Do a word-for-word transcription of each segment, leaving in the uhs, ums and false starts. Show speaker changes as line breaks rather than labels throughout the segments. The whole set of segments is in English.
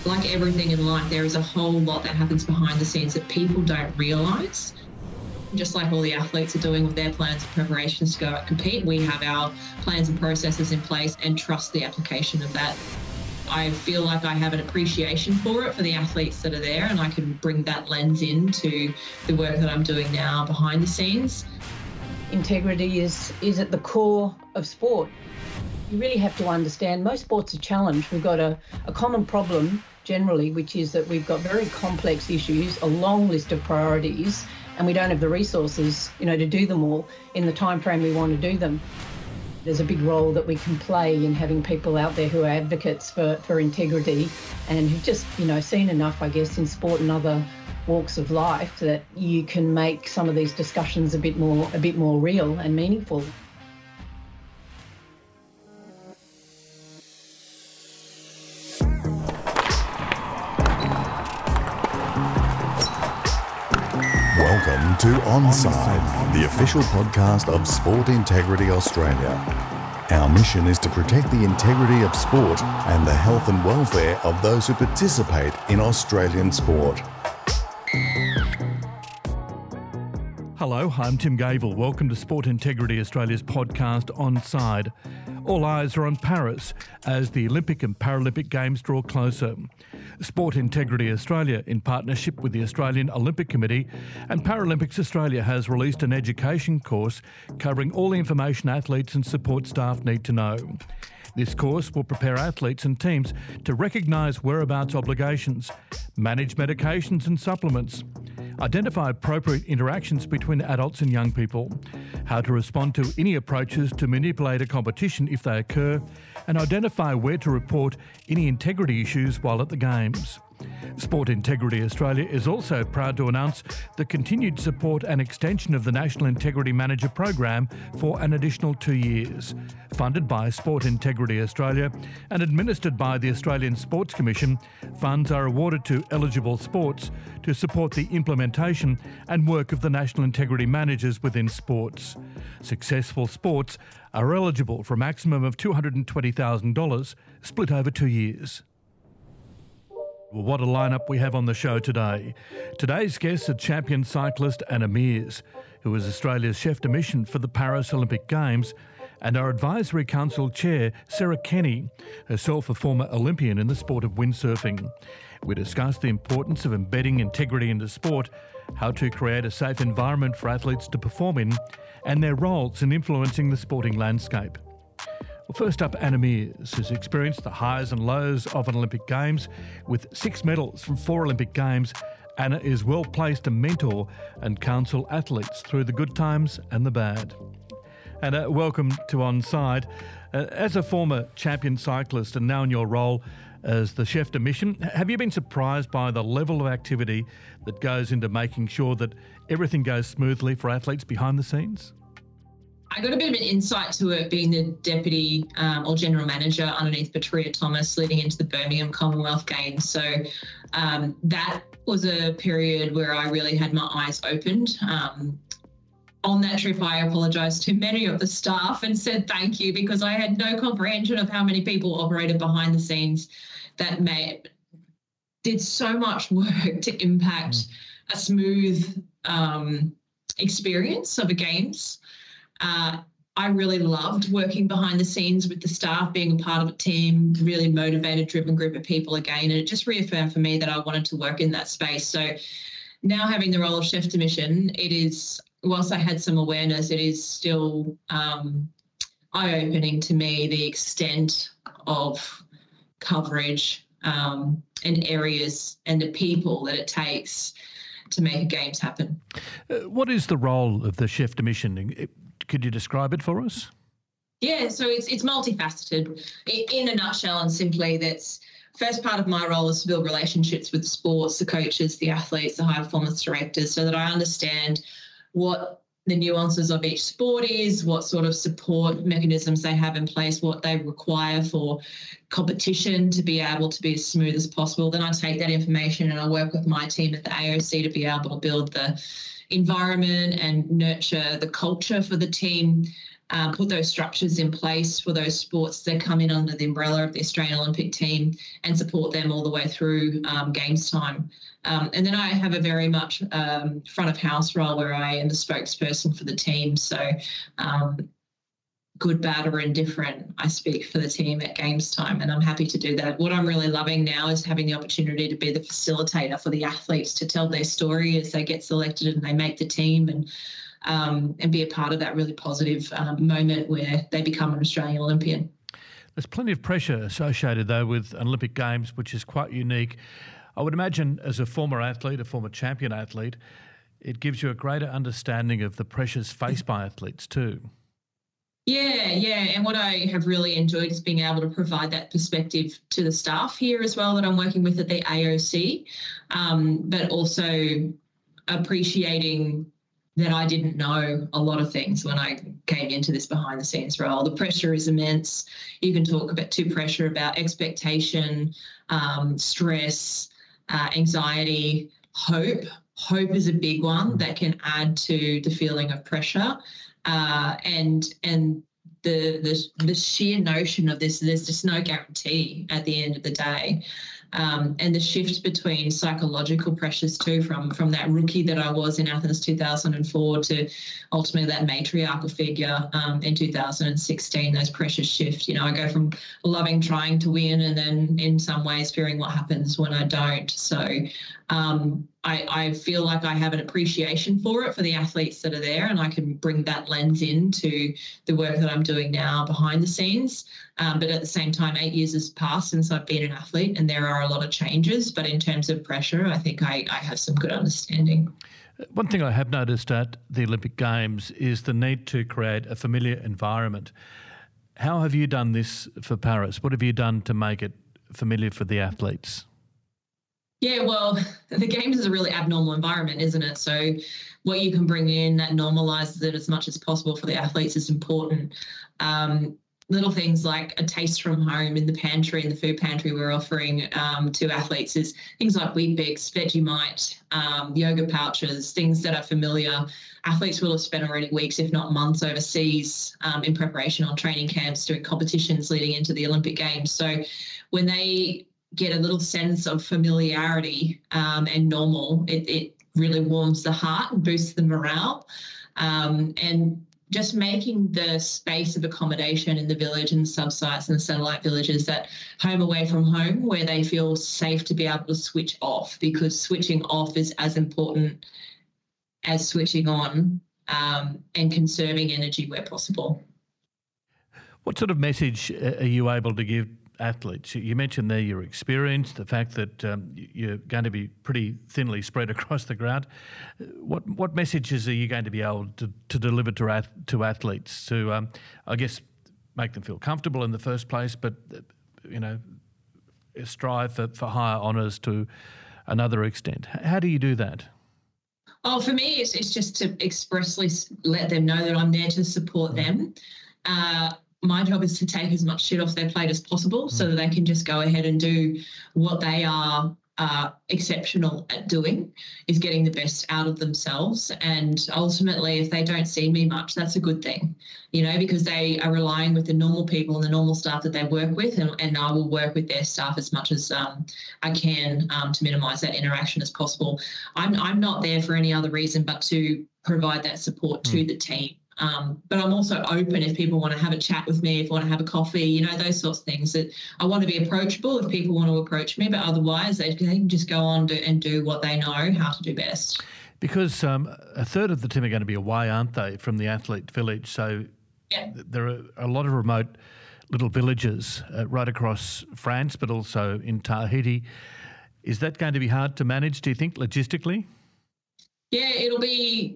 like everything in life, there is a whole lot that happens behind the scenes that people don't realise. Just like all the athletes are doing with their plans and preparations to go out and compete, we have our plans and processes in place and trust the application of that. I feel like I have an appreciation for it, for the athletes that are there, and I can bring that lens into the work that I'm doing now behind the scenes.
Integrity is, is at the core of sport. You really have to understand, most sports are challenged. We've got a, a common problem generally, which is that we've got very complex issues, a long list of priorities, and we don't have the resources, you know, to do them all in the time frame we want to do them. There's a big role that we can play in having people out there who are advocates for, for integrity and who've just, you know, seen enough, I guess, in sport and other walks of life that you can make some of these discussions a bit more, a bit more real and meaningful.
Welcome to Onside, the official podcast of Sport Integrity Australia. Our mission is to protect the integrity of sport and the health and welfare of those who participate in Australian sport.
Hello, I'm Tim Gavel. Welcome to Sport Integrity Australia's podcast Onside. All eyes are on Paris as the Olympic and Paralympic Games draw closer. Sport Integrity Australia, in partnership with the Australian Olympic Committee and Paralympics Australia, has released an education course covering all the information athletes and support staff need to know. This course will prepare athletes and teams to recognise whereabouts obligations, manage medications and supplements, identify appropriate interactions between adults and young people, how to respond to any approaches to manipulate a competition if they occur, and identify where to report any integrity issues while at the Games. Sport Integrity Australia is also proud to announce the continued support and extension of the National Integrity Manager program for an additional two years. Funded by Sport Integrity Australia and administered by the Australian Sports Commission, funds are awarded to eligible sports to support the implementation and work of the National Integrity Managers within sports. Successful sports are eligible for a maximum of two hundred twenty thousand dollars split over two years. Well, what a lineup we have on the show today. Today's guests are champion cyclist Anna Meares, who is Australia's chef de mission for the Paris Olympic Games, and our Advisory Council Chair, Sarah Kenny, herself a former Olympian in the sport of windsurfing. We discuss the importance of embedding integrity into sport, how to create a safe environment for athletes to perform in, and their roles in influencing the sporting landscape. Well, first up, Anna Meares has experienced the highs and lows of an Olympic Games. With six medals from four Olympic Games, Anna is well placed to mentor and counsel athletes through the good times and the bad. Anna, welcome to Onside. Uh, as a former champion cyclist and now in your role as the chef de mission, have you been surprised by the level of activity that goes into making sure that everything goes smoothly for athletes behind the scenes?
I got a bit of an insight to it being the deputy um, or general manager underneath Petria Thomas leading into the Birmingham Commonwealth Games. So um, that was a period where I really had my eyes opened. Um, on that trip, I apologised to many of the staff and said thank you, because I had no comprehension of how many people operated behind the scenes that made, did so much work to impact mm. a smooth um, experience of a Games. Uh, I really loved working behind the scenes with the staff, being a part of a team, really motivated, driven group of people again. And it just reaffirmed for me that I wanted to work in that space. So now having the role of chef de mission, it is, whilst I had some awareness, it is still um, eye-opening to me, the extent of coverage um, and areas and the people that it takes to make Games happen.
Uh, what is the role of the chef de mission? It, Could you describe it for us?
Yeah, so it's it's multifaceted. In a nutshell and simply, that's first part of my role is to build relationships with the sports, the coaches, the athletes, the high performance directors, so that I understand what the nuances of each sport is, what sort of support mechanisms they have in place, what they require for competition to be able to be as smooth as possible. Then I take that information and I work with my team at the A O C to be able to build the environment and nurture the culture for the team uh, put those structures in place for those sports that come in under the umbrella of the Australian Olympic team and support them all the way through um, games time. Um, and then I have a very much um, front of house role where I am the spokesperson for the team. So um, good, bad or indifferent, I speak for the team at games time, and I'm happy to do that. What I'm really loving now is having the opportunity to be the facilitator for the athletes to tell their story as they get selected and they make the team, and um, and be a part of that really positive um, moment where they become an Australian Olympian.
There's plenty of pressure associated, though, with Olympic Games, which is quite unique. I would imagine as a former athlete, a former champion athlete, it gives you a greater understanding of the pressures faced by athletes too.
Yeah, yeah. And what I have really enjoyed is being able to provide that perspective to the staff here as well that I'm working with at the A O C, um, but also appreciating that I didn't know a lot of things when I came into this behind the scenes role. The pressure is immense. You can talk about to pressure about expectation, um, stress, uh, anxiety, hope. Hope is a big one that can add to the feeling of pressure. Uh, and and the, the the sheer notion of this, there's just no guarantee at the end of the day. Um, and the shift between psychological pressures too, from from that rookie that I was in Athens two thousand four to ultimately that matriarchal figure um, in two thousand sixteen, those pressures shift. You know, I go from loving trying to win and then in some ways fearing what happens when I don't. So um, I, I feel like I have an appreciation for it, for the athletes that are there, and I can bring that lens into the work that I'm doing now behind the scenes. Um, but at the same time, eight years has passed since I've been an athlete, and there are a lot of changes. But in terms of pressure, I think I, I have some good understanding.
One thing I have noticed at the Olympic Games is the need to create a familiar environment. How have you done this for Paris? What have you done to make it familiar for the athletes?
Yeah, well, the Games is a really abnormal environment, isn't it? So what you can bring in that normalises it as much as possible for the athletes is important. Um, little things like a taste from home in the pantry, in the food pantry we're offering um, to athletes is things like Weet-Bix, Vegemite, um, yoga pouches, things that are familiar. Athletes will have spent already weeks, if not months, overseas um, in preparation on training camps, doing competitions leading into the Olympic Games. So when they get a little sense of familiarity um, and normal, it, it really warms the heart and boosts the morale. Um, and just making the space of accommodation in the village and the sub-sites and the satellite villages that home away from home, where they feel safe to be able to switch off, because switching off is as important as switching on, um, and conserving energy where possible.
What sort of message are you able to give athletes? You mentioned there your experience, the fact that um, you're going to be pretty thinly spread across the ground. What what messages are you going to be able to, to deliver to ath- to athletes to, um, I guess, make them feel comfortable in the first place, but, you know, strive for, for higher honours to another extent? How do you do that?
Oh, for me, it's, it's just to expressly let them know that I'm there to support them. Uh, My job is to take as much shit off their plate as possible so that they can just go ahead and do what they are uh, exceptional at doing, is getting the best out of themselves. And ultimately, if they don't see me much, that's a good thing, you know, because they are relying with the normal people and the normal staff that they work with, and, and I will work with their staff as much as um, I can um, to minimise that interaction as possible. I'm, I'm not there for any other reason but to provide that support to the team. Um, but I'm also open if people want to have a chat with me, if they want to have a coffee, you know, those sorts of things. That I want to be approachable if people want to approach me, but otherwise they can just go on do, and do what they know how to do best.
Because um, a third of the team are going to be away, aren't they, from the athlete village? So
yeah.
There are a lot of remote little villages uh, right across France, but also in Tahiti. Is that going to be hard to manage, do you think, logistically?
Yeah, it'll be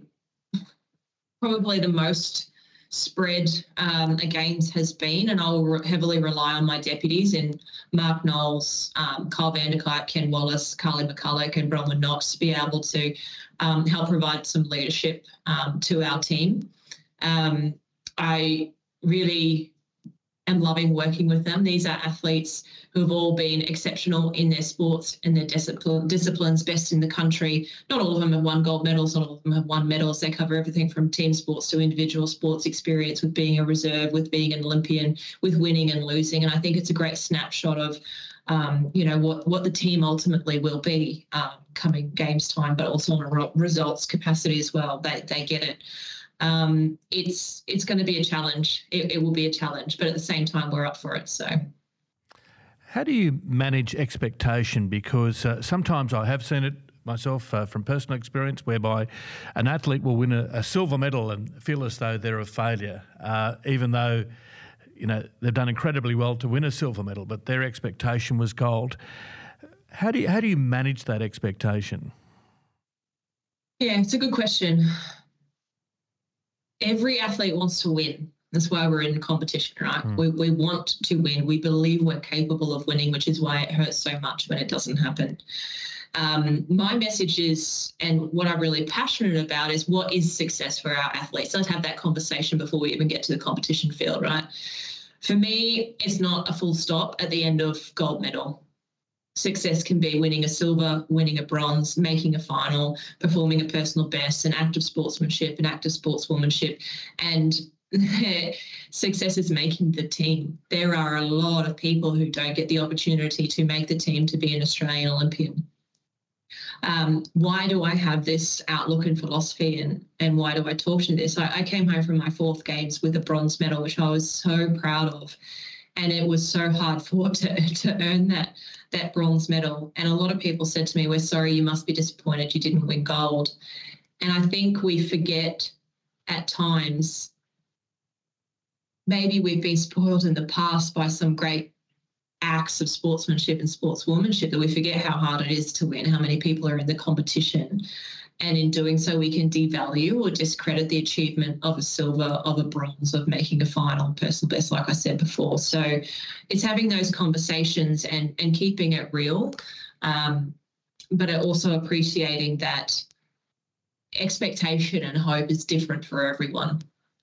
probably the most spread um, a Games has been, and I'll re- heavily rely on my deputies in Mark Knowles, um, Kyle Vanderkuyt, Ken Wallace, Carly McCulloch and Bronwyn Knox to be able to um, help provide some leadership um, to our team. Um, I really am loving working with them. These are athletes who have all been exceptional in their sports and their discipline, disciplines, best in the country. Not all of them have won gold medals, not all of them have won medals. They cover everything from team sports to individual sports experience, with being a reserve, with being an Olympian, with winning and losing. And I think it's a great snapshot of, um, you know, what, what the team ultimately will be um, coming games time, but also on a results capacity as well. They, they get it. Um, it's it's going to be a challenge. It, it will be a challenge, but at the same time, we're up for it. So,
how do you manage expectation? Because uh, sometimes I have seen it myself uh, from personal experience, whereby an athlete will win a, a silver medal and feel as though they're a failure, uh, even though you know they've done incredibly well to win a silver medal, but their expectation was gold. How do you how do you manage that expectation?
Yeah, it's a good question. Every athlete wants to win. That's why we're in competition, right? Mm. We we want to win. We believe we're capable of winning, which is why it hurts so much when it doesn't happen. Um, my message is, and what I'm really passionate about, is what is success for our athletes. Let's have that conversation before we even get to the competition field, right? For me, it's not a full stop at the end of gold medal. Success can be winning a silver, winning a bronze, making a final, performing a personal best, an act of sportsmanship, an act of sportswomanship. And success is making the team. There are a lot of people who don't get the opportunity to make the team to be an Australian Olympian. Um, why do I have this outlook and philosophy, and, and why do I talk to this? I, I came home from my fourth games with a bronze medal, which I was so proud of. And it was so hard fought to, to earn that, that bronze medal. And a lot of people said to me, we're sorry, you must be disappointed you didn't win gold. And I think we forget at times, maybe we've been spoiled in the past by some great acts of sportsmanship and sportswomanship, that we forget how hard it is to win, how many people are in the competition. And in doing so, we can devalue or discredit the achievement of a silver, of a bronze, of making a final, personal best, like I said before. So it's having those conversations and, and keeping it real, um, but also appreciating that expectation and hope is different for everyone.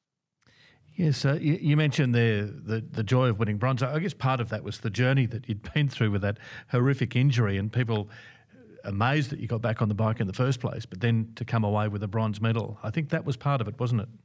Yes, uh, you, you mentioned there the, the joy of winning bronze. I guess part of that was the journey that you'd been through with that horrific injury, and people amazed that you got back on the bike in the first place, but then to come away with a bronze medal. I think that was part of it, wasn't it?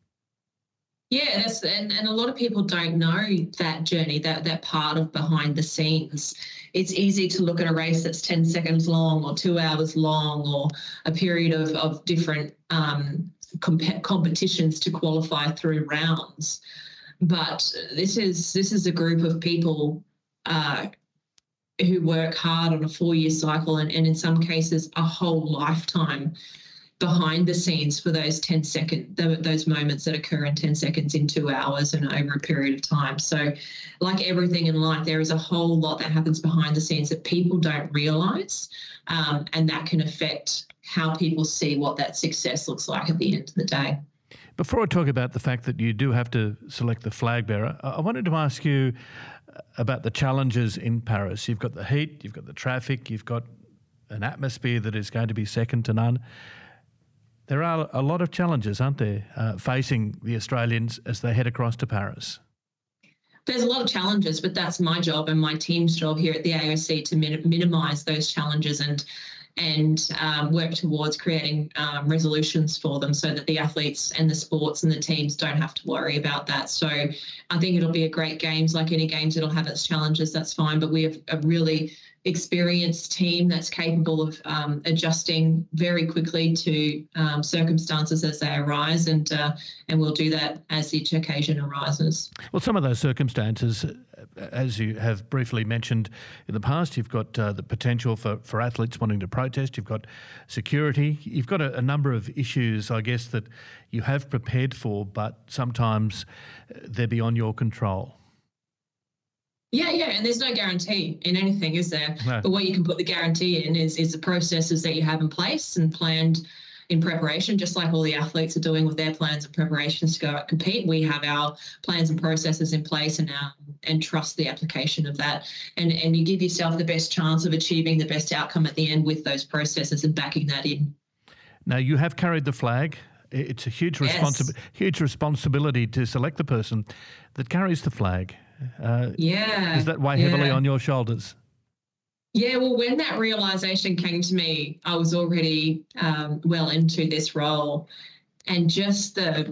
Yeah, that's, and, and a lot of people don't know that journey, that that part of behind the scenes. It's easy to look at a race that's ten seconds long or two hours long, or a period of, of different um, comp- competitions to qualify through rounds. But this is this is a group of people uh, who work hard on a four-year cycle, and, and in some cases a whole lifetime behind the scenes for those ten second, those moments that occur in ten seconds, in two hours and over a period of time. So like everything in life, there is a whole lot that happens behind the scenes that people don't realise, um, and that can affect how people see what that success looks like at the end of the day.
Before I talk about the fact that you do have to select the flag bearer, I wanted to ask you about the challenges in Paris. You've got the heat, you've got the traffic, you've got an atmosphere that is going to be second to none. There are a lot of challenges, aren't there, uh, facing the Australians as they head across to Paris?
There's a lot of challenges, but that's my job and my team's job here at the A O C to min- minimise those challenges and and um, work towards creating um, resolutions for them, so that the athletes and the sports and the teams don't have to worry about that. So I think it'll be a great games. Like any games, it'll have its challenges, that's fine, but we have a really experienced team that's capable of um, adjusting very quickly to um, circumstances as they arise, and uh, and we'll do that as each occasion arises.
Well, some of those circumstances, as you have briefly mentioned in the past, you've got uh, the potential for, for athletes wanting to protest, you've got security, you've got a, a number of issues, I guess, that you have prepared for, but sometimes they're beyond your control.
Yeah, yeah, and there's no guarantee in anything, is there? No. But what you can put the guarantee in is is the processes that you have in place and planned in preparation, just like all the athletes are doing with their plans and preparations to go out and compete. We have our plans and processes in place, and our, and trust the application of that. And and you give yourself the best chance of achieving the best outcome at the end with those processes and backing that in.
Now, you have carried the flag. It's a huge,
yes.
responsi- huge responsibility to select the person that carries the flag. Uh,
yeah.
Does that weigh heavily
yeah.
on your shoulders?
Yeah, well, when that realisation came to me, I was already um, well into this role, and just the,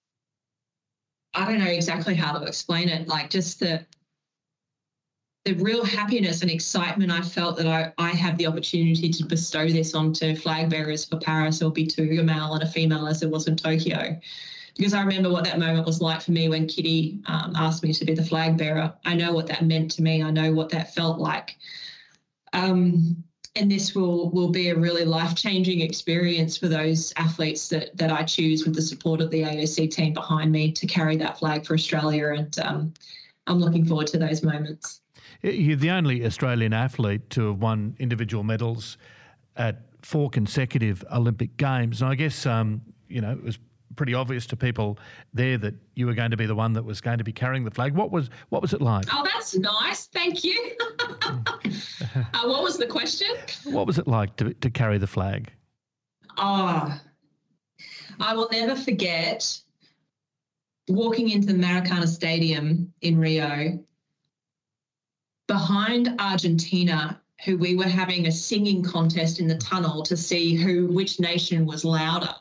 I don't know exactly how to explain it, like just the the real happiness and excitement I felt that I, I have the opportunity to bestow this onto flag bearers for Paris. There'll be two, a male and a female, as there was in Tokyo. Because I remember what that moment was like for me when Kitty um, asked me to be the flag bearer. I know what that meant to me. I know what that felt like. Um, and this will will be a really life-changing experience for those athletes that that I choose, with the support of the A O C team behind me, to carry that flag for Australia. And um, I'm looking forward to those moments.
You're the only Australian athlete to have won individual medals at four consecutive Olympic Games. And I guess, um, you know, it was pretty obvious to people there that you were going to be the one that was going to be carrying the flag. What was what was it like?
Oh, that's nice. Thank you. uh, what was the question?
What was it like to to carry the flag?
Oh, I will never forget walking into the Maracana Stadium in Rio, behind Argentina, who we were having a singing contest in the tunnel to see who, which nation was louder.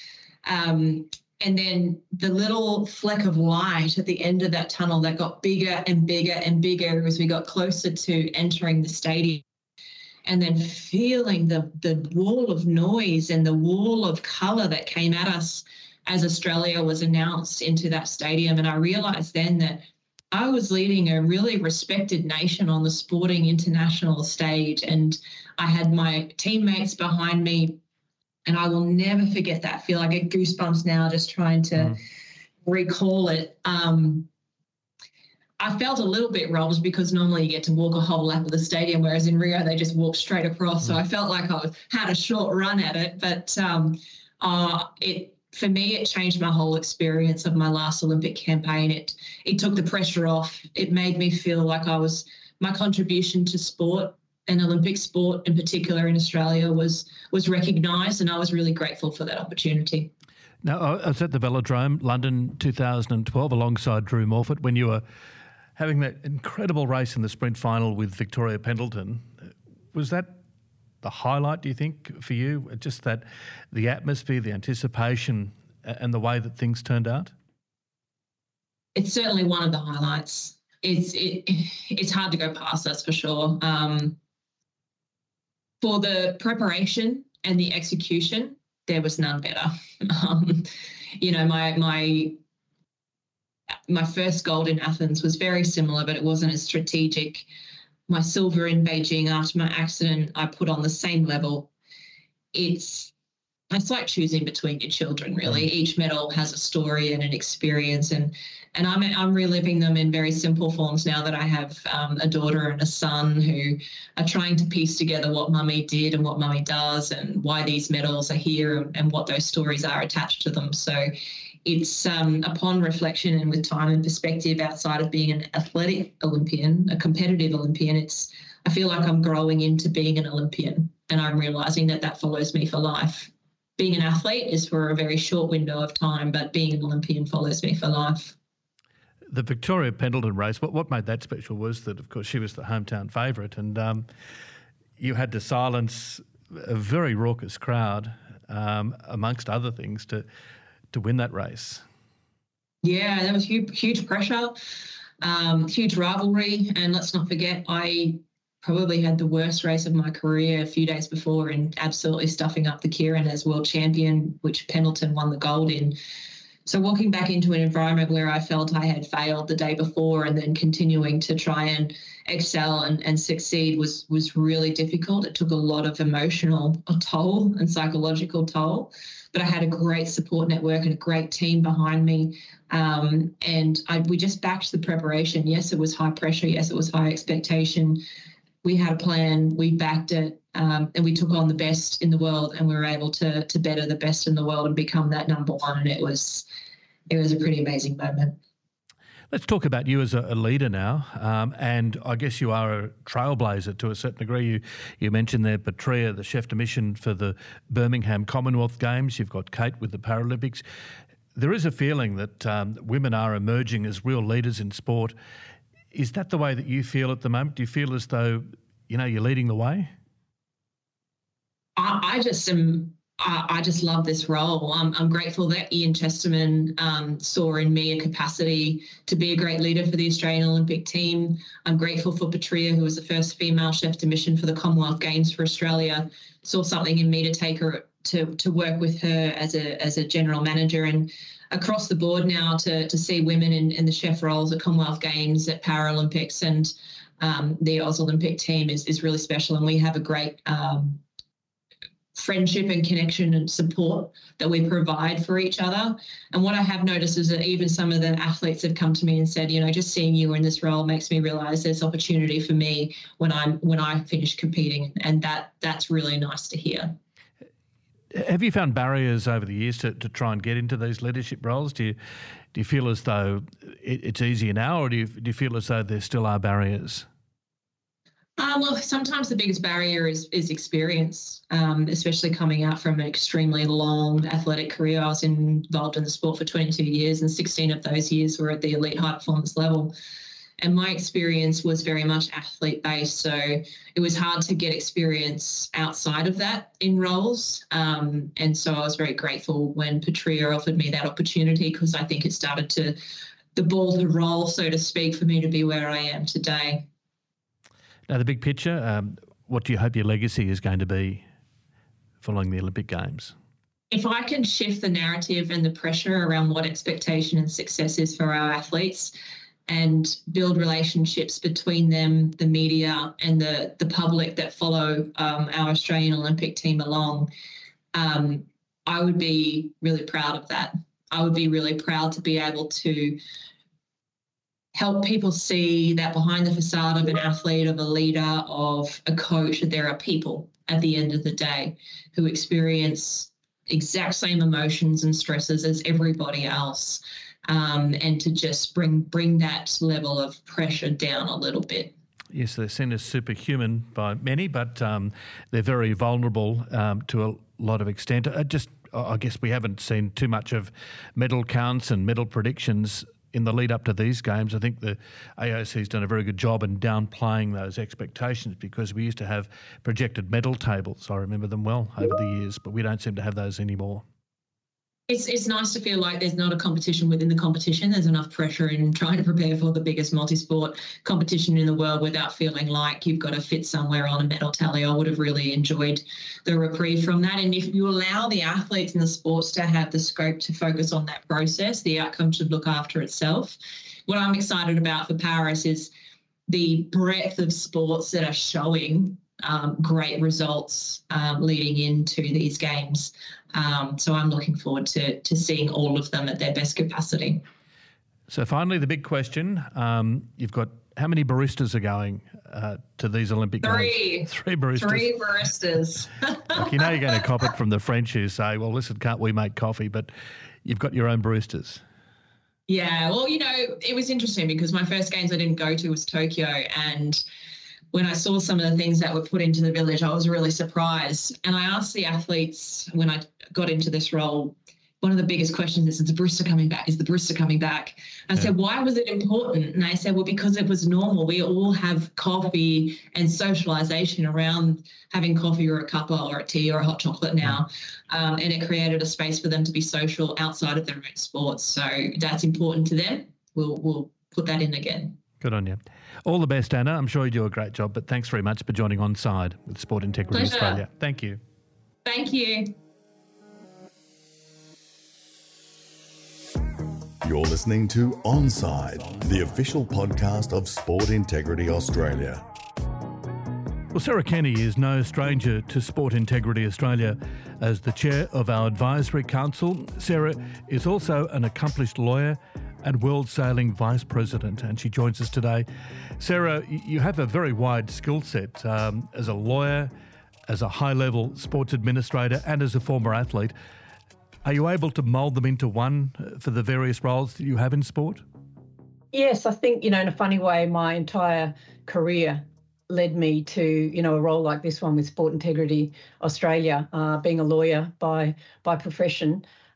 Um, and then the little fleck of light at the end of that tunnel that got bigger and bigger and bigger as we got closer to entering the stadium. And then feeling the, the wall of noise and the wall of colour that came at us as Australia was announced into that stadium. And I realised then that I was leading a really respected nation on the sporting international stage, and I had my teammates behind me, and I will never forget that feel. I get goosebumps now just trying to mm. recall it. Um, I felt a little bit robbed because normally you get to walk a whole lap of the stadium, whereas in Rio they just walk straight across. Mm. So I felt like I was, had a short run at it, but um, uh, it. For me, it changed my whole experience of my last Olympic campaign. It it took the pressure off. It made me feel like I was, my contribution to sport and Olympic sport in particular in Australia was was recognised, and I was really grateful for that opportunity.
Now, I was at the Velodrome, London two thousand twelve, alongside Drew Morfitt, when you were having that incredible race in the sprint final with Victoria Pendleton. Was that the highlight, do you think, for you? Just that, the atmosphere, the anticipation, and the way that things turned out?
It's certainly one of the highlights. It's it, it's hard to go past, that's for sure. Um, for the preparation and the execution, there was none better. um, you know, my my my first gold in Athens was very similar, but it wasn't as strategic. My silver in Beijing after my accident, I put on the same level. It's it's like choosing between your children, really. Each medal has a story and an experience, and and I'm I'm reliving them in very simple forms now that I have um, a daughter and a son who are trying to piece together what mummy did and what mummy does and why these medals are here and, and what those stories are attached to them. So it's um, upon reflection and with time and perspective, outside of being an athletic Olympian, a competitive Olympian, it's I feel like I'm growing into being an Olympian, and I'm realising that that follows me for life. Being an athlete is for a very short window of time, but being an Olympian follows me for life.
The Victoria Pendleton race, what, what made that special was that, of course, she was the hometown favourite, and um, you had to silence a very raucous crowd, um, amongst other things, to to win that race.
Yeah, there was huge, huge pressure, um, huge rivalry, and let's not forget, I probably had the worst race of my career a few days before and absolutely stuffing up the Keirin as world champion, which Pendleton won the gold in. So walking back into an environment where I felt I had failed the day before and then continuing to try and excel and, and succeed was was really difficult. It took a lot of emotional toll and psychological toll, but I had a great support network and a great team behind me. Um, and I, we just backed the preparation. Yes, it was high pressure. Yes, it was high expectation. We had a plan, we backed it, um, and we took on the best in the world, and we were able to to better the best in the world and become that number one. And it was it was a pretty amazing moment.
Let's talk about you as a, a leader now, um, and I guess you are a trailblazer to a certain degree. You you mentioned there Petrea, the chef de mission for the Birmingham Commonwealth Games. You've got Kate with the Paralympics. There is a feeling that um, women are emerging as real leaders in sport. Is that the way that you feel at the moment? Do you feel as though, you know, you're leading the way?
I, I just am... I, I just love this role. I'm, I'm grateful that Ian Chesterman um, saw in me a capacity to be a great leader for the Australian Olympic team. I'm grateful for Patria, who was the first female chef de mission for the Commonwealth Games for Australia, saw something in me to take her to to work with her as a as a general manager, and across the board now to to see women in, in the chef roles at Commonwealth Games, at Paralympics, and um, the Oz Olympic team is is really special, and we have a great um, friendship and connection and support that we provide for each other. And what I have noticed is that even some of the athletes have come to me and said, you know, just seeing you in this role makes me realise there's opportunity for me when I'm when I finish competing, and that that's really nice to hear.
Have you found barriers over the years to, to try and get into these leadership roles? Do you do you feel as though it, it's easier now, or do you do you feel as though there still are barriers?
Uh, well, sometimes the biggest barrier is is experience, um, especially coming out from an extremely long athletic career. I was involved in the sport for twenty-two years, and sixteen of those years were at the elite high performance level. And my experience was very much athlete based, so it was hard to get experience outside of that in roles. Um, and so I was very grateful when Patria offered me that opportunity, because I think it started to the ball to roll, so to speak, for me to be where I am today.
Now, the big picture, um, what do you hope your legacy is going to be following the Olympic Games?
If I can shift the narrative and the pressure around what expectation and success is for our athletes, and build relationships between them, the media and the, the public that follow um, our Australian Olympic team along, um, I would be really proud of that. I would be really proud to be able to help people see that behind the facade of an athlete, of a leader, of a coach, that there are people at the end of the day who experience exact same emotions and stresses as everybody else, um, and to just bring bring that level of pressure down a little bit.
Yes, they're seen as superhuman by many, but um, they're very vulnerable um, to a lot of extent. Uh, just, I guess we haven't seen too much of medal counts and medal predictions in the lead up to these games. I think the A O C's done a very good job in downplaying those expectations, because we used to have projected medal tables. I remember them well over the years, but we don't seem to have those anymore.
It's it's nice to feel like there's not a competition within the competition. There's enough pressure in trying to prepare for the biggest multi-sport competition in the world without feeling like you've got to fit somewhere on a medal tally. I would have really enjoyed the reprieve from that. And if you allow the athletes and the sports to have the scope to focus on that process, the outcome should look after itself. What I'm excited about for Paris is the breadth of sports that are showing Um, great results um, leading into these games. Um, so I'm looking forward to to seeing all of them at their best capacity.
So finally, the big question, um, you've got how many baristas are going uh, to these Olympic
Three.
Games? Three baristas.
Three baristas.
Like, you know you're going to cop it from the French who say, well, listen, can't we make coffee? But you've got your own baristas.
Yeah, well, you know, it was interesting because my first games I didn't go to was Tokyo, and when I saw some of the things that were put into the village, I was really surprised. And I asked the athletes when I got into this role, one of the biggest questions is, is the barista coming back? Is the barista coming back? I yeah. said, why was it important? And they said, well, because it was normal. We all have coffee and socialisation around having coffee or a cuppa or a tea or a hot chocolate now. Um, and it created a space for them to be social outside of their own sports. So that's important to them. We'll, we'll put that in again.
Good on you. All the best, Anna. I'm sure you do a great job, but thanks very much for joining Onside with Sport Integrity
Pleasure.
Australia. Thank you.
Thank you.
You're listening to Onside, the official podcast of Sport Integrity Australia.
Well, Sarah Kenny is no stranger to Sport Integrity Australia. As the chair of our advisory council, Sarah is also an accomplished lawyer and World Sailing Vice President, and she joins us today. Sarah, you have a very wide skill set um, as a lawyer, as a high-level sports administrator, and as a former athlete. Are you able to mould them into one for the various roles that you have in sport?
Yes, I think, you know, in a funny way, my entire career led me to, you know, a role like this one with Sport Integrity Australia, uh, being a lawyer by by profession.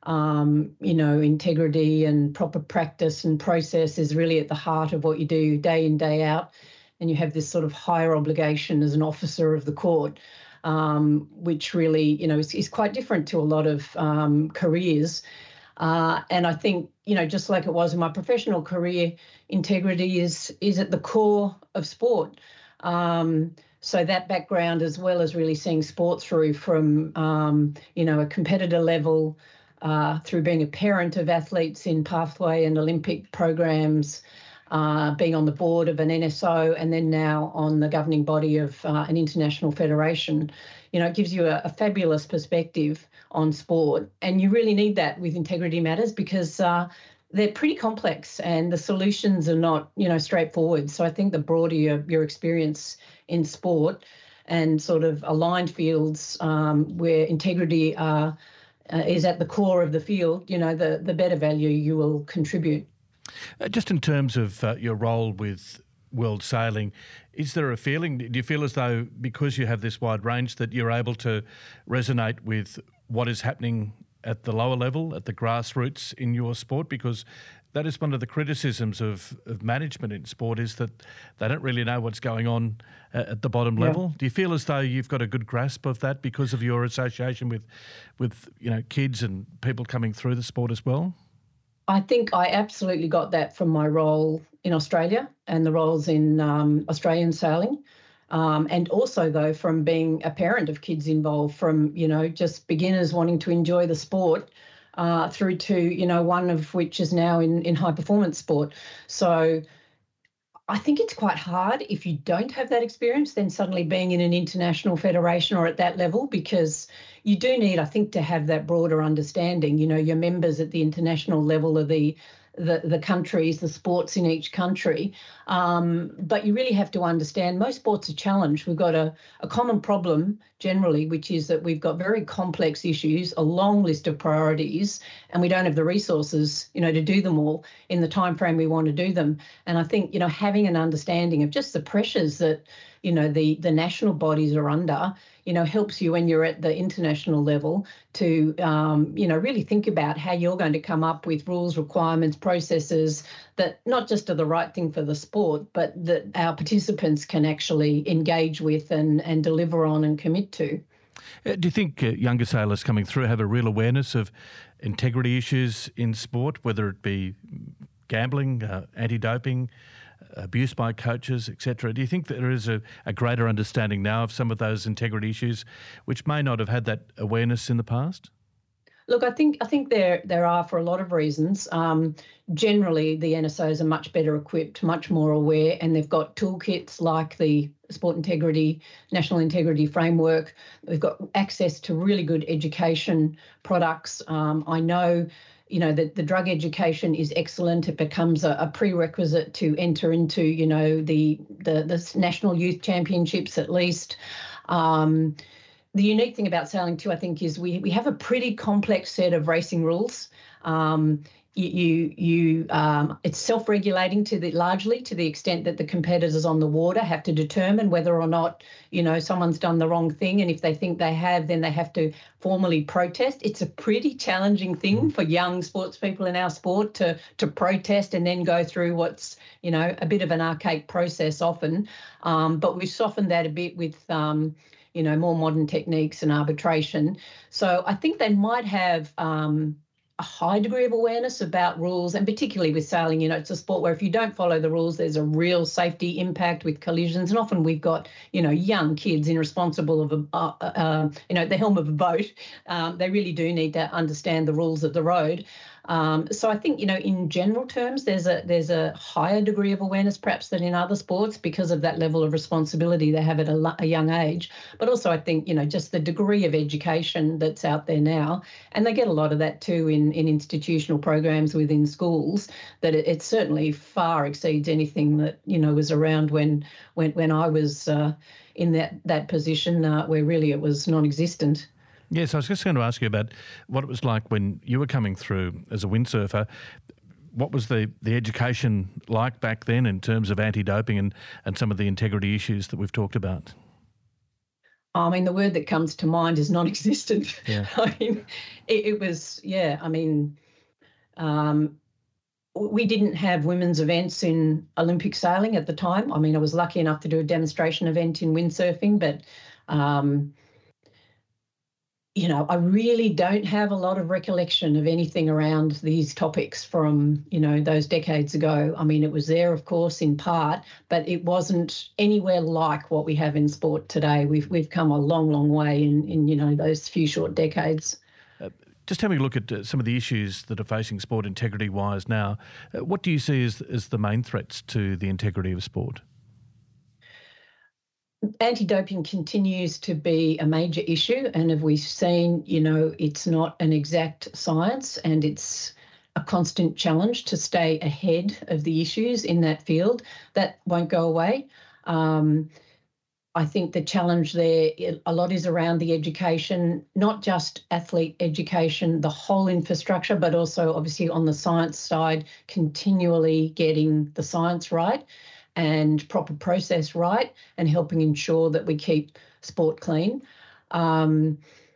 Um, you know, integrity and proper practice and process is really at the heart of what you do day in, day out. And you have this sort of higher obligation as an officer of the court, um, which really, you know, is, is quite different to a lot of um, careers. Uh, and I think, you know, just like it was in my professional career, integrity is is at the core of sport. Um, so that background, as well as really seeing sport through from, um, you know, a competitor level, uh, through being a parent of athletes in pathway and Olympic programs, uh, being on the board of an N S O, and then now on the governing body of uh, an international federation. You know, it gives you a, a fabulous perspective on sport, and you really need that with integrity matters because uh, they're pretty complex and the solutions are not, you know, straightforward. So I think the broader your, your experience in sport and sort of aligned fields um, where integrity uh, uh, is at the core of the field, you know, the, the better value you will contribute.
Uh, just in terms of uh, your role with World Sailing, is there a feeling, do you feel as though because you have this wide range that you're able to resonate with what is happening at the lower level, at the grassroots in your sport? Because that is one of the criticisms of, of management in sport, is that they don't really know what's going on uh, at the bottom yeah. level. Do you feel as though you've got a good grasp of that because of your association with, with you know, kids and people coming through the sport as well?
I think I absolutely got that from my role in Australia and the roles in um, Australian sailing. Um, and also, though, from being a parent of kids involved, from, you know, just beginners wanting to enjoy the sport uh, through to, you know, one of which is now in, in high performance sport. So I think it's quite hard if you don't have that experience, then suddenly being in an international federation or at that level, because you do need, I think, to have that broader understanding. You know, your members at the international level are the the, the countries, the sports in each country. Um, but you really have to understand most sports are challenged. We've got a, a common problem generally, which is that we've got very complex issues, a long list of priorities, and we don't have the resources, you know, to do them all in the time frame we want to do them. And I think, you know, having an understanding of just the pressures that, you know, the, the national bodies are under, you know, helps you when you're at the international level to, um, you know, really think about how you're going to come up with rules, requirements, processes that not just are the right thing for the sport, but that our participants can actually engage with and, and deliver on and commit to.
Uh, do you think uh, younger sailors coming through have a real awareness of integrity issues in sport, whether it be gambling, uh, anti-doping, abuse by coaches, et cetera? Do you think that there is a, a greater understanding now of some of those integrity issues which may not have had that awareness in the past?
Look, I think I think there there are for a lot of reasons. Um, generally, the N S Os are much better equipped, much more aware, and they've got toolkits like the Sport Integrity, National Integrity Framework. They've got access to really good education products. Um, I know, you know, that the drug education is excellent. It becomes a, a prerequisite to enter into, you know, the the, the National Youth Championships at least. Um, The unique thing about sailing too, I think, is we we have a pretty complex set of racing rules. Um, you you, you um, it's self-regulating to the largely to the extent that the competitors on the water have to determine whether or not, you know, someone's done the wrong thing, and if they think they have, then they have to formally protest. It's a pretty challenging thing for young sports people in our sport to to protest and then go through what's, you know, a bit of an archaic process often. Um, but we've softened that a bit with Um, you know, more modern techniques and arbitration. So I think they might have um, a high degree of awareness about rules, and particularly with sailing, you know, it's a sport where if you don't follow the rules, there's a real safety impact with collisions. And often we've got, you know, young kids irresponsible of, a, uh, uh, you know, the helm of a boat. Um, they really do need to understand the rules of the road. Um, so I think, you know, in general terms, there's a there's a higher degree of awareness perhaps than in other sports because of that level of responsibility they have at a, a young age. But also I think, you know, just the degree of education that's out there now, and they get a lot of that too in, in institutional programs within schools, that it, it certainly far exceeds anything that, you know, was around when when, when I was uh, in that, that position uh, where really it was non-existent.
Yes, I was just going to ask you about what it was like when you were coming through as a windsurfer. What was the, the education like back then in terms of anti-doping and, and some of the integrity issues that we've talked about?
I mean, the word that comes to mind is non-existent.
Yeah.
I mean, it, it was, yeah, I mean, um, we didn't have women's events in Olympic sailing at the time. I mean, I was lucky enough to do a demonstration event in windsurfing, but, um, you know, I really don't have a lot of recollection of anything around these topics from, you know, those decades ago. I mean, it was there, of course, in part, but it wasn't anywhere like what we have in sport today. We've we've come a long, long way in, in you know, those few short decades.
Uh, just having a look at uh, some of the issues that are facing sport integrity-wise now, uh, what do you see as, as the main threats to the integrity of sport?
Anti-doping continues to be a major issue, and as we've seen, you know, it's not an exact science, and it's a constant challenge to stay ahead of the issues in that field. That won't go away. Um, I think the challenge there, a lot is around the education, not just athlete education, the whole infrastructure, but also obviously on the science side, continually getting the science right and proper process right, and helping ensure that we keep sport clean. Um,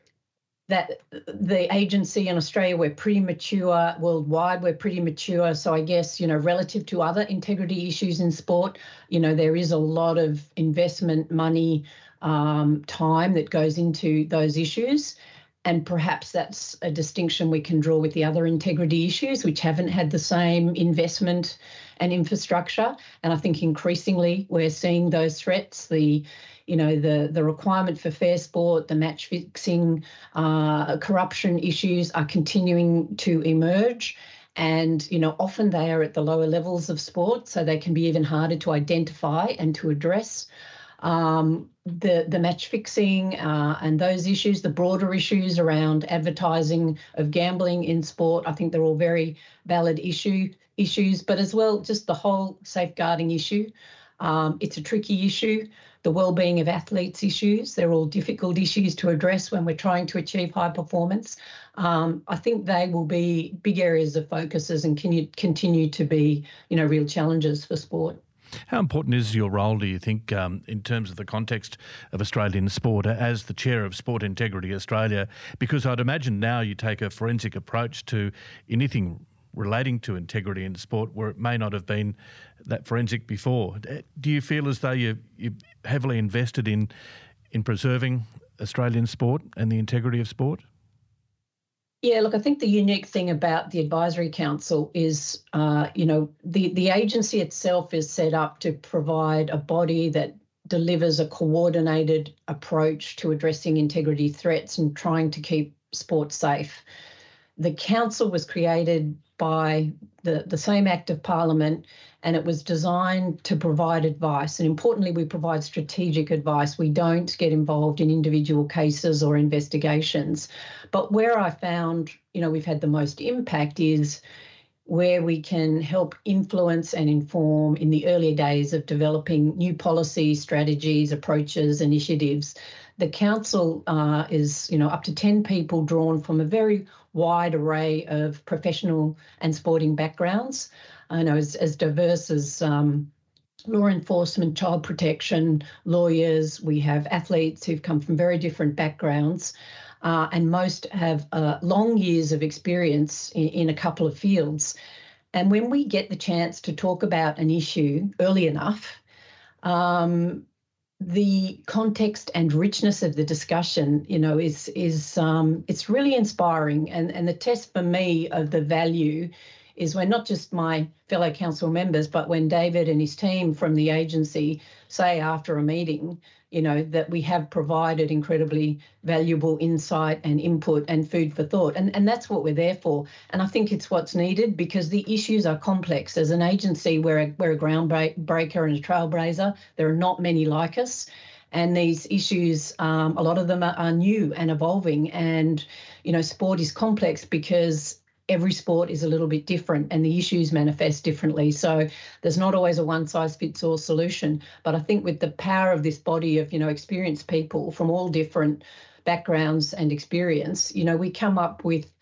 that the agency in Australia, we're pretty mature. Worldwide, we're pretty mature. So I guess, you know, relative to other integrity issues in sport, you know, there is a lot of investment money, um, time that goes into those issues. And perhaps that's a distinction we can draw with the other integrity issues, which haven't had the same investment and infrastructure. And I think increasingly we're seeing those threats, the, you know, the, the requirement for fair sport, the match fixing, uh, corruption issues are continuing to emerge. And, you know, often they are at the lower levels of sport, so they can be even harder to identify and to address. Um, the the match fixing uh, and those issues, the broader issues around advertising of gambling in sport, I think they're all very valid issue issues, but as well, just the whole safeguarding issue. Um, it's a tricky issue. The well-being of athletes issues, they're all difficult issues to address when we're trying to achieve high performance. Um, I think they will be big areas of focuses and can continue to be, you know, real challenges for sport.
How important is your role, do you think, um, in terms of the context of Australian sport as the chair of Sport Integrity Australia? Because I'd imagine now you take a forensic approach to anything relating to integrity in sport where it may not have been that forensic before. Do you feel as though you you heavily invested in in preserving Australian sport and the integrity of sport?
Yeah, look, I think the unique thing about the Advisory Council is, uh, you know, the, the agency itself is set up to provide a body that delivers a coordinated approach to addressing integrity threats and trying to keep sport safe. The council was created by the, the same Act of Parliament, and it was designed to provide advice. And importantly, we provide strategic advice. We don't get involved in individual cases or investigations. But where I found, you know, we've had the most impact is where we can help influence and inform in the early days of developing new policy, strategies, approaches, initiatives. The council uh, is, you know, up to ten people drawn from a very wide array of professional and sporting backgrounds. I know as, as diverse as um, law enforcement, child protection, lawyers. We have athletes who've come from very different backgrounds, uh, and most have uh, long years of experience in, in a couple of fields. And when we get the chance to talk about an issue early enough, um, the context and richness of the discussion, you know, is is um, it's really inspiring. And, and the test for me of the value is when not just my fellow council members, but when David and his team from the agency say after a meeting, you know, that we have provided incredibly valuable insight and input and food for thought. And, and that's what we're there for. And I think it's what's needed because the issues are complex. As an agency, we're a, we're a groundbreaker and a trailblazer. There are not many like us. And these issues, um, a lot of them are, are new and evolving. And, you know, sport is complex because every sport is a little bit different and the issues manifest differently. So there's not always a one-size-fits-all solution. But I think with the power of this body of, you know, experienced people from all different backgrounds and experience, you know, we come up with,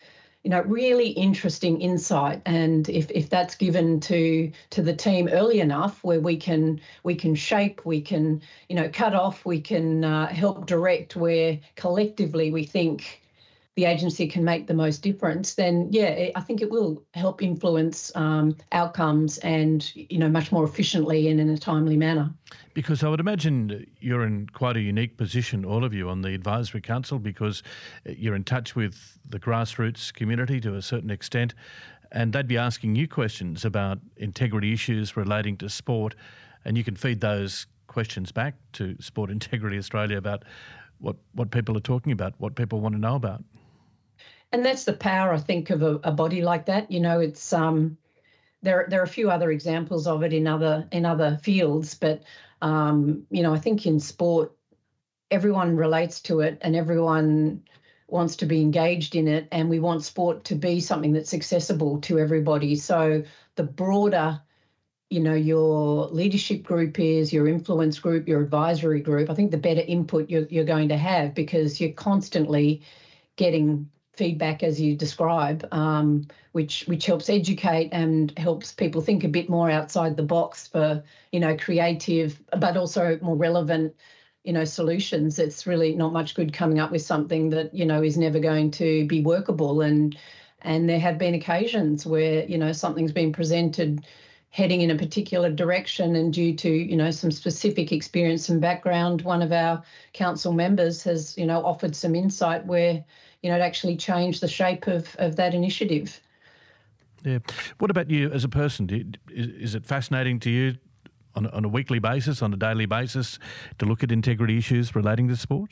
you know, really interesting insight. And if, if that's given to to the team early enough, where we can we can shape, we can, you know, cut off, we can uh, help direct where collectively we think the agency can make the most difference, then yeah, I think it will help influence um, outcomes and, you know, much more efficiently and in a timely manner.
Because I would imagine you're in quite a unique position, all of you, on the Advisory Council, because you're in touch with the grassroots community to a certain extent, and they'd be asking you questions about integrity issues relating to sport, and you can feed those questions back to Sport Integrity Australia about what, what people are talking about, what people want to know about.
And that's the power, I think, of a, a body like that. You know, it's um, there. There are a few other examples of it in other in other fields, but um, you know, I think in sport, everyone relates to it, and everyone wants to be engaged in it, and we want sport to be something that's accessible to everybody. So the broader, you know, your leadership group is, your influence group, your advisory group, I think the better input you're you're going to have, because you're constantly getting feedback, as you describe, um, which which helps educate and helps people think a bit more outside the box for, you know, creative but also more relevant, you know, solutions. It's really not much good coming up with something that, you know, is never going to be workable. And and there have been occasions where, you know, something's been presented heading in a particular direction, and due to, you know, some specific experience and background, one of our council members has, you know, offered some insight where, you know, it actually changed the shape of, of that initiative.
Yeah. What about you as a person? Do you, is, is it fascinating to you on, on a weekly basis, on a daily basis, to look at integrity issues relating to sport?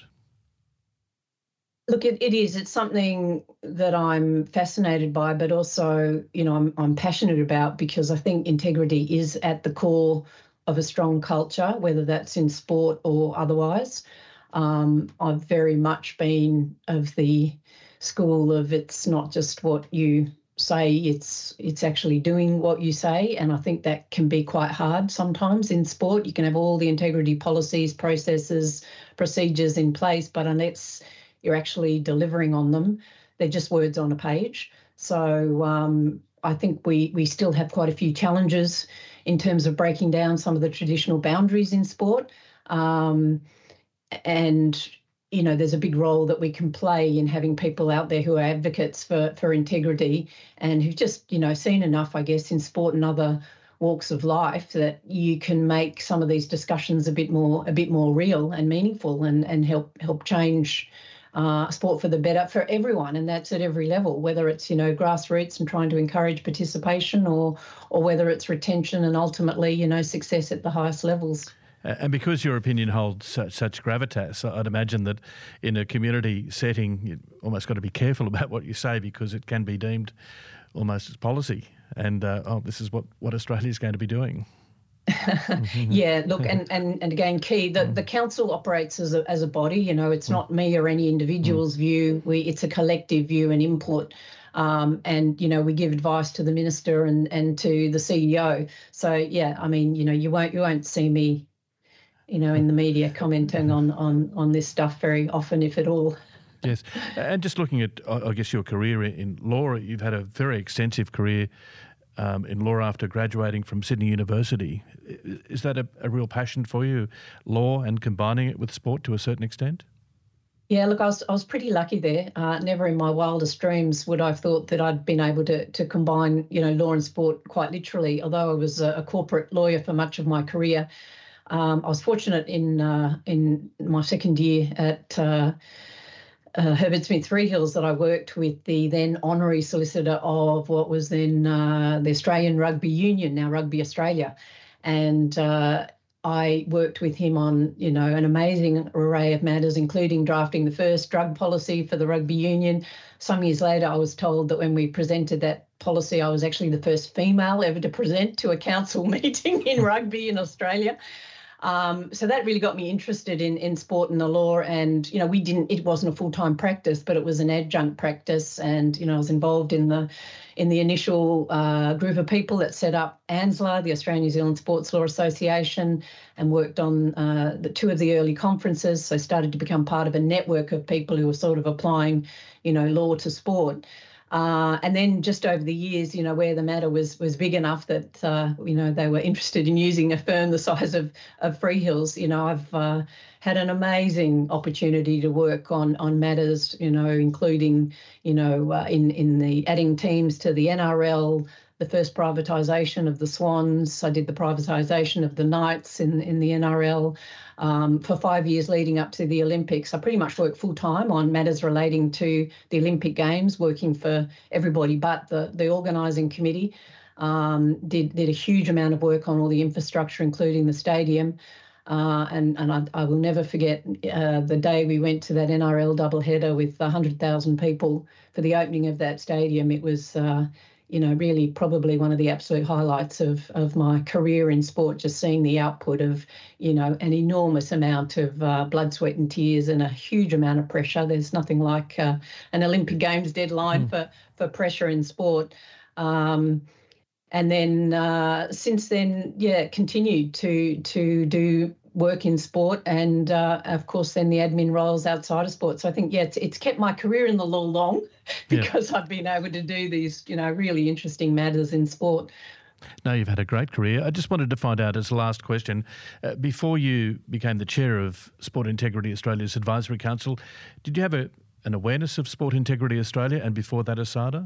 Look, it, it is. It's something that I'm fascinated by, but also, you know, I'm, I'm passionate about, because I think integrity is at the core of a strong culture, whether that's in sport or otherwise. Um, I've very much been of the school of it's not just what you say, it's it's actually doing what you say. And I think that can be quite hard sometimes in sport. You can have all the integrity policies, processes, procedures in place, but unless you're actually delivering on them, they're just words on a page. So um, I think we we still have quite a few challenges in terms of breaking down some of the traditional boundaries in sport. Um, and, you know, there's a big role that we can play in having people out there who are advocates for, for integrity and who've just, you know, seen enough, I guess, in sport and other walks of life that you can make some of these discussions a bit more a bit more real and meaningful, and, and help help change uh, sport for the better for everyone. And that's at every level, whether it's, you know, grassroots and trying to encourage participation, or or whether it's retention and ultimately, you know, success at the highest levels.
And because your opinion holds such, such gravitas, I'd imagine that in a community setting, you've almost got to be careful about what you say, because it can be deemed almost as policy. And, uh, oh, this is what, what Australia's going to be doing.
Yeah, look, and, and, and again, key, the, the council operates as a, as a body. You know, it's not me or any individual's view. We It's a collective view and input. Um, and, you know, we give advice to the minister and, and to the C E O. So, yeah, I mean, you know, you won't you won't see me, you know, in the media commenting on, on, on this stuff very often, if at all.
Yes. And just looking at, I guess, your career in law, you've had a very extensive career um, in law after graduating from Sydney University. Is that a, a real passion for you, law and combining it with sport to a certain extent?
Yeah, look, I was I was pretty lucky there. Uh, never in my wildest dreams would I have thought that I'd been able to to combine, you know, law and sport quite literally, although I was a, a corporate lawyer for much of my career. Um, I was fortunate in uh, in my second year at uh, uh, Herbert Smith Freehills that I worked with the then honorary solicitor of what was then uh, the Australian Rugby Union, now Rugby Australia. And uh, I worked with him on, you know, an amazing array of matters, including drafting the first drug policy for the Rugby Union. Some years later, I was told that when we presented that policy, I was actually the first female ever to present to a council meeting in rugby in Australia. Um, so that really got me interested in, in sport and the law. And, you know, we didn't, it wasn't a full-time practice, but it was an adjunct practice. And, you know, I was involved in the in the initial uh, group of people that set up ANZLA, the Australian New Zealand Sports Law Association, and worked on uh, the two of the early conferences. So started to become part of a network of people who were sort of applying, you know, law to sport. Uh, and then just over the years, you know, where the matter was was big enough that, uh, you know, they were interested in using a firm the size of, of Freehills, you know, I've uh, had an amazing opportunity to work on on matters, you know, including, you know, uh, in, in the adding teams to the N R L, the first privatisation of the Swans. I did the privatisation of the Knights in, in the N R L. Um, for five years leading up to the Olympics, I pretty much worked full-time on matters relating to the Olympic Games, working for everybody but the, the organising committee. Um, did, did a huge amount of work on all the infrastructure, including the stadium. Uh, and and I, I will never forget uh, the day we went to that N R L doubleheader with one hundred thousand people for the opening of that stadium. It was... Uh, you know, really probably one of the absolute highlights of, of my career in sport, just seeing the output of, you know, an enormous amount of uh, blood, sweat and tears and a huge amount of pressure. There's nothing like uh, an Olympic Games deadline mm. for, for pressure in sport. Um, and then uh, since then, yeah, continued to to do work in sport and, uh, of course, then the admin roles outside of sport. So I think, yeah, it's, it's kept my career in the law long because yeah. I've been able to do these, you know, really interesting matters in sport.
No, you've had a great career. I just wanted to find out as a last question, uh, before you became the chair of Sport Integrity Australia's Advisory Council, did you have a, an awareness of Sport Integrity Australia and before that ASADA?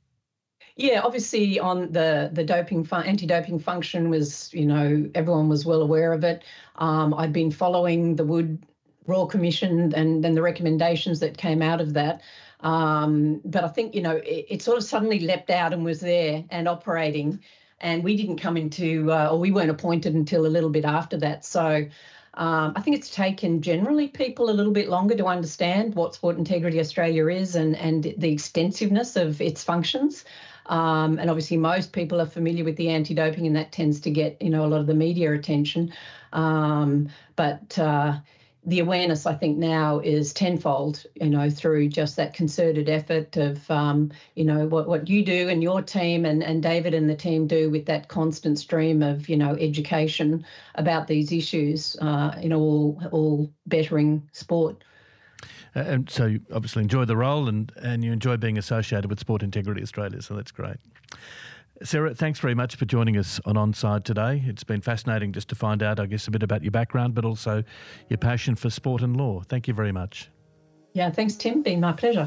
Yeah, obviously on the, the doping fun- anti-doping function was, you know, everyone was well aware of it. Um, I'd been following the Wood Royal Commission and then the recommendations that came out of that. Um, but I think, you know, it, it sort of suddenly leapt out and was there and operating. And we didn't come into, uh, or we weren't appointed until a little bit after that. So um, I think it's taken generally people a little bit longer to understand what Sport Integrity Australia is and, and the extensiveness of its functions. Um, and obviously most people are familiar with the anti-doping and that tends to get, you know, a lot of the media attention. Um, but uh, the awareness, I think, now is tenfold, you know, through just that concerted effort of, um, you know, what, what you do and your team and, and David and the team do with that constant stream of, you know, education about these issues, uh, in all, all bettering sport.
Uh, and so you obviously enjoy the role and, and you enjoy being associated with Sport Integrity Australia, so that's great. Sarah, thanks very much for joining us on Onside today. It's been fascinating just to find out, I guess, a bit about your background, but also your passion for sport and law. Thank you very much.
Yeah, thanks, Tim. Been my pleasure.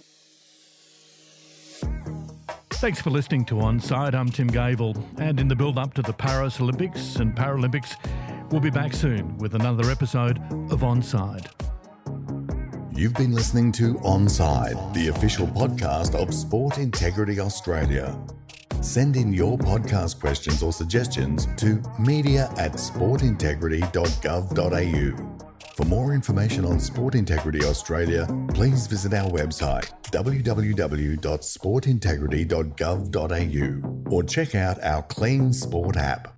Thanks for listening to Onside. I'm Tim Gavel, and in the build-up to the Paris Olympics and Paralympics, we'll be back soon with another episode of Onside.
You've been listening to Onside, the official podcast of Sport Integrity Australia. Send in your podcast questions or suggestions to media at sport integrity dot gov dot a u. For more information on Sport Integrity Australia, please visit our website w w w dot sport integrity dot gov dot a u or check out our Clean Sport app.